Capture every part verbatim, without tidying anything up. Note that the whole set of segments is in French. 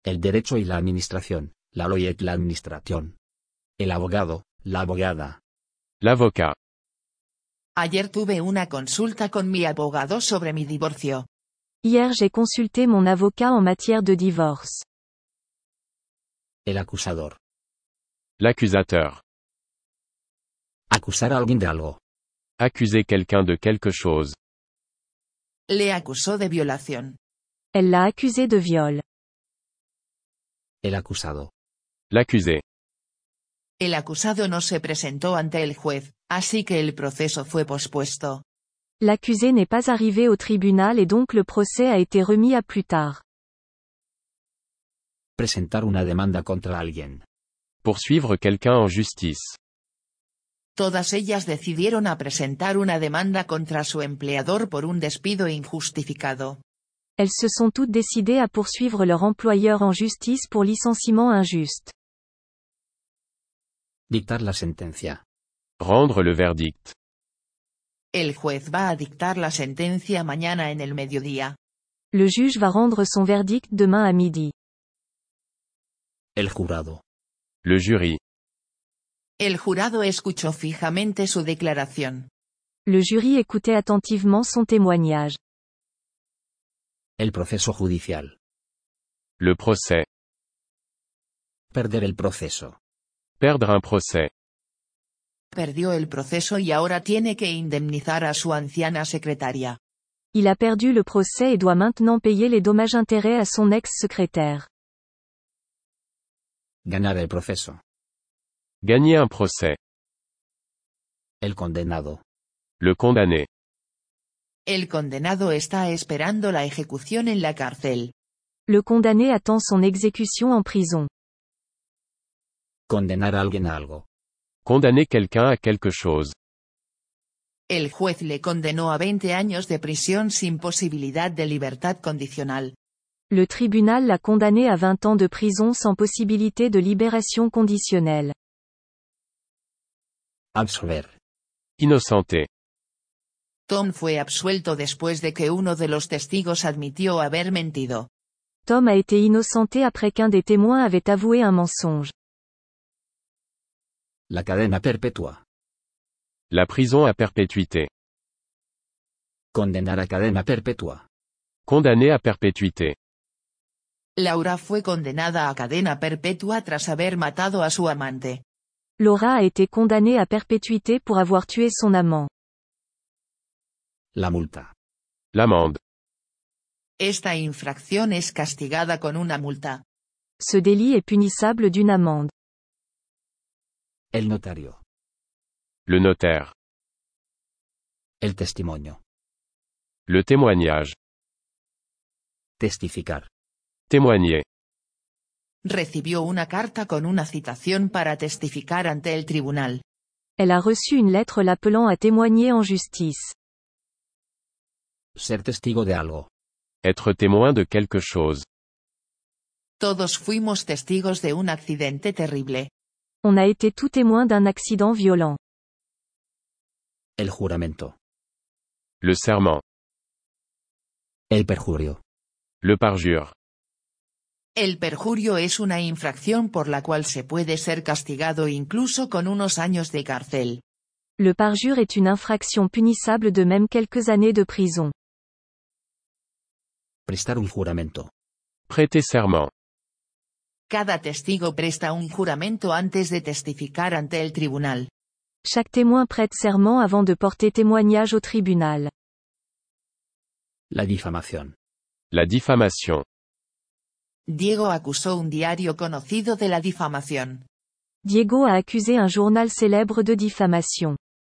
El derecho y la administración, la ley y la administración. El abogado, la abogada. L'avocat. Ayer tuve una consulta con mi abogado sobre mi divorcio. Hier j'ai consulté mon avocat en matière de divorce. El acusador. L'accusateur. Acusar a alguien de algo. Accuser quelqu'un de quelque chose. Le acusó de violación. Elle l'a accusé de viol. El acusado. L'accusé. El acusado no se presentó ante el juez, así que el proceso fue pospuesto. L'accusé n'est pas arrivé au tribunal et donc le procès a été remis à plus tard. Presentar una demanda contra alguien. Poursuivre quelqu'un en justice. Todas ellas decidieron a presentar una demanda contra su empleador por un despido injustificado. Elles se sont toutes décidées à poursuivre leur employeur en justice pour licenciement injuste. Dictar la sentencia. Rendre le verdict. El juez va a dictar la sentencia mañana en el mediodía. Le juge va rendre son verdict demain à midi. El jurado. Le jury. El jurado escuchó fijamente su declaración. Le jury écoutait attentivement son témoignage. El proceso judicial. Le procès. Perder el proceso. Perdre un procès. Perdió el proceso y ahora tiene que indemnizar a su anciana secretaria. Il a perdu le procès et doit maintenant payer les dommages-intérêts à son ex-secrétaire. Ganar el proceso. Gagner un procès. El condenado. Le condamné. El condenado está esperando la ejecución en la cárcel. Le condamné attend son exécution en prison. Condenar a alguien a algo. Condamner quelqu'un à quelque chose. El juez le condenó a veinte años de prisión sin posibilidad de libertad condicional. Le tribunal l'a condamné à vingt ans de prison sans possibilité de libération conditionnelle. Absolver. Innocenté. Tom fue absuelto después de que uno de los testigos admitió haber mentido. Tom a été innocenté après qu'un des témoins avait avoué un mensonge. La cadena perpetua. La prison à perpétuité. Condenar a cadena perpetua. Condamné à perpétuité. Laura fue condenada a cadena perpetua tras haber matado a su amante. Laura a été condamnée à perpétuité pour avoir tué son amant. La multa. L'amende. Esta infracción es castigada con una multa. Ce délit est punissable d'une amende. El notario. Le notaire. El testimonio. Le témoignage. Testificar. Témoigner. Recibió una carta con una citación para testificar ante el tribunal. Elle a reçu une lettre l'appelant à témoigner en justice. Ser testigo de algo. Être témoin de quelque chose. Todos fuimos testigos de un accidente terrible. On a été tout témoin d'un accident violent. El juramento. Le serment. El perjurio. Le parjure. El perjurio es una infracción por la cual se puede ser castigado incluso con unos años de cárcel. Le parjure est une infraction punissable de même quelques années de prison. Prestar un juramento. Prêter serment. Cada testigo presta un juramento antes de testificar ante el tribunal. Chaque témoin prête serment avant de porter témoignage au tribunal. La difamación. La diffamation. Diego acusó un diario conocido de la difamación. Diego a accusé un journal célèbre de diffamation.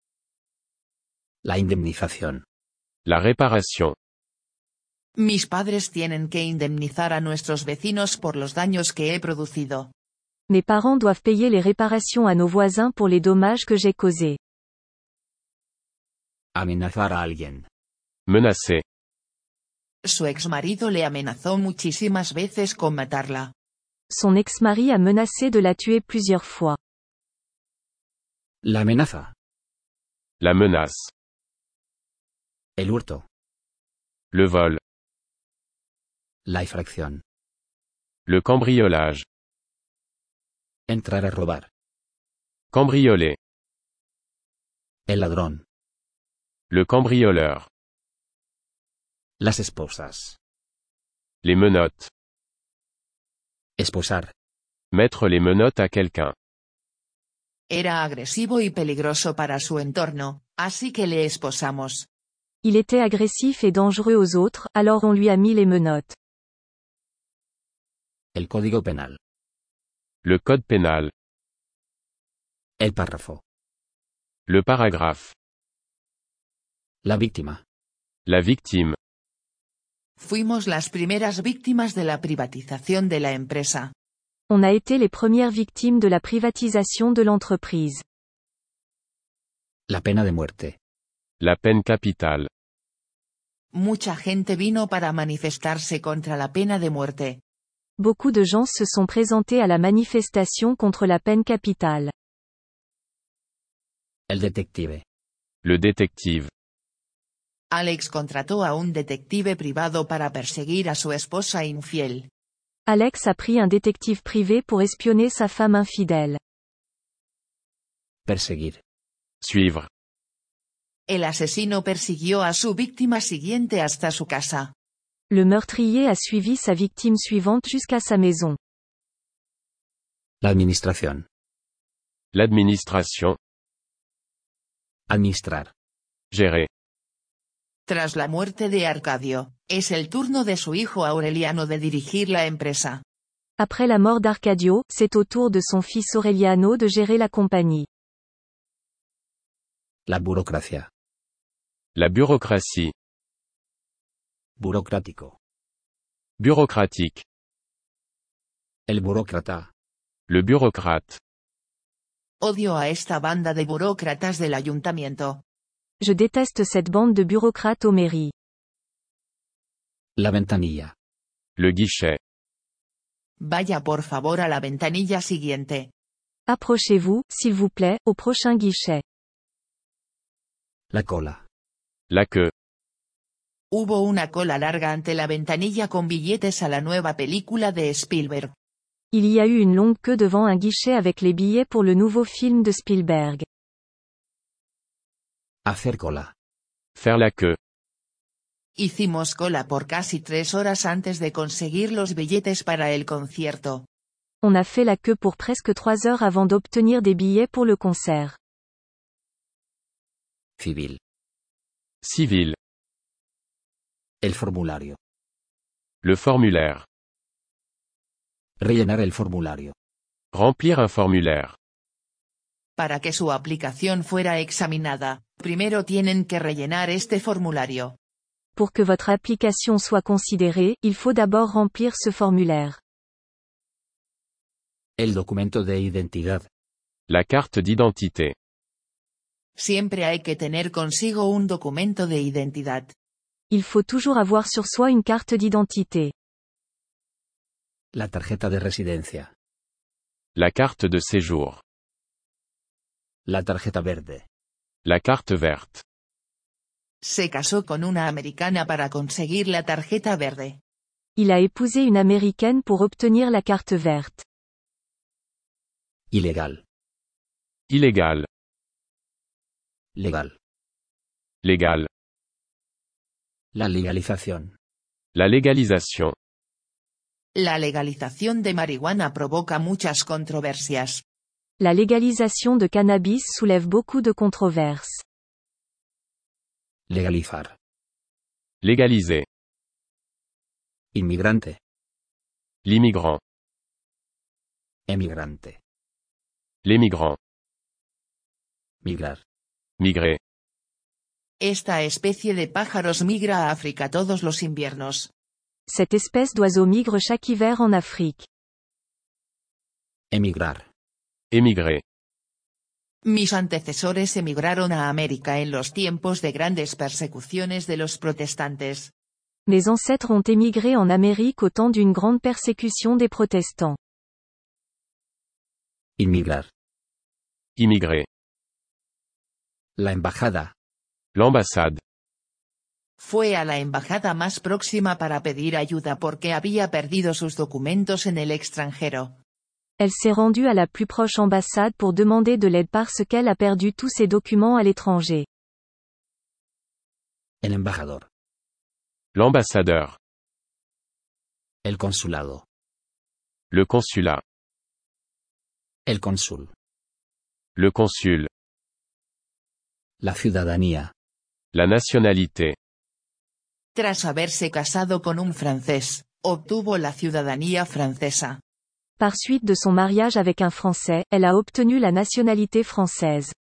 La indemnización. La réparation. Mis padres tienen que indemnizar a nuestros vecinos por los daños que he producido. Mes parents doivent payer les réparations à nos voisins pour les dommages que j'ai causés. Amenazar a alguien. Menacer. Su exmarido le amenazó muchísimas veces con matarla. Son ex-mari a menacé de la tuer plusieurs fois. La amenaza. La menace. El hurto. Le vol. La infracción. Le cambriolage. Entrar a robar. Cambrioler. El ladrón. Le cambrioleur. Las esposas. Les menottes. Esposar. Mettre les menottes à quelqu'un. Era agresivo y peligroso para su entorno, así que le esposamos. Il était agressif et dangereux aux autres, alors on lui a mis les menottes. El código penal. Le code pénal. El párrafo. Le paragraphe. La víctima. La victime. Fuimos las primeras víctimas de la privatización de la empresa. On a été les premières victimes de la privatisation de l'entreprise. La pena de muerte. La peine capitale. Mucha gente vino para manifestarse contra la pena de muerte. Beaucoup de gens se sont présentés à la manifestation contre la peine capitale. El detective. Le détective. Alex contrató a un detective privado para perseguir a su esposa infiel. Alex a pris un détective privé pour espionner sa femme infidèle. Perseguir. Suivre. El asesino persiguió a su víctima siguiente hasta su casa. Le meurtrier a suivi sa victime suivante jusqu'à sa maison. La administración. L'administration. Administrar. Gérer. Tras la muerte de Arcadio, es el turno de su hijo Aureliano de dirigir la empresa. Après la mort d'Arcadio, c'est au tour de son fils Aureliano de gérer la compagnie. La burocracia. La bureaucratie. Burocrático. Bureaucratique. El burócrata. Le bureaucrate. Odio a esta banda de burócratas del ayuntamiento. Je déteste cette bande de bureaucrates aux mairies. La ventanilla. Le guichet. Vaya por favor a la ventanilla siguiente. Approchez-vous, s'il vous plaît, au prochain guichet. La cola. La queue. Hubo una cola larga ante la ventanilla con billetes a la nueva película de Spielberg. Il y a eu une longue queue devant un guichet avec les billets pour le nouveau film de Spielberg. Hacer cola. Faire la queue. Hicimos cola por casi tres horas antes de conseguir los billetes para el concierto. On a fait la queue pour presque trois heures avant d'obtenir des billets pour le concert. Civil. Civil. El formulario. Le formulaire. Rellenar el formulario. Remplir un formulaire. Para que su aplicación fuera examinada, primero tienen que rellenar este formulario. Pour que votre application soit considérée, il faut d'abord remplir ce formulaire. El documento de identidad. La carte d'identité. Siempre hay que tener consigo un documento de identidad. Il faut toujours avoir sur soi une carte d'identité. La tarjeta de residencia. La carte de séjour. La tarjeta verde. La carte verte. Se casó con una americana para conseguir la tarjeta verde. Il a épousé une américaine pour obtenir la carte verte. Ilegal. Illégal. Legal. Légal. La legalización. La légalisation. La legalización de marihuana provoca muchas controversias. La légalisation de cannabis soulève beaucoup de controverses. Legalizar. Légaliser. Inmigrante. L'immigrant. Emigrante. L'émigrant. Migrar. Migrer. Esta especie de pájaros migra a África todos los inviernos. Cette espèce d'oiseau migre chaque hiver en Afrique. Emigrar. Émigrer. Mis antecesores emigraron a América en los tiempos de grandes persecuciones de los protestantes. Mes ancêtres ont émigré en Amérique au temps d'une grande persécution des protestants. Inmigrar. Immigrer. La embajada. L'ambassade. Fue a la embajada más próxima para pedir ayuda porque había perdido sus documentos en el extranjero. Elle s'est rendue à la plus proche ambassade pour demander de l'aide parce qu'elle a perdu tous ses documents à l'étranger. El embajador. L'ambassadeur. El consulado. Le consulat. El cónsul. Le consul. La ciudadanía. La nationalité. Tras haberse casado con un francés, obtuvo la ciudadanía francesa. Par suite de son mariage avec un Français, elle a obtenu la nationalité française.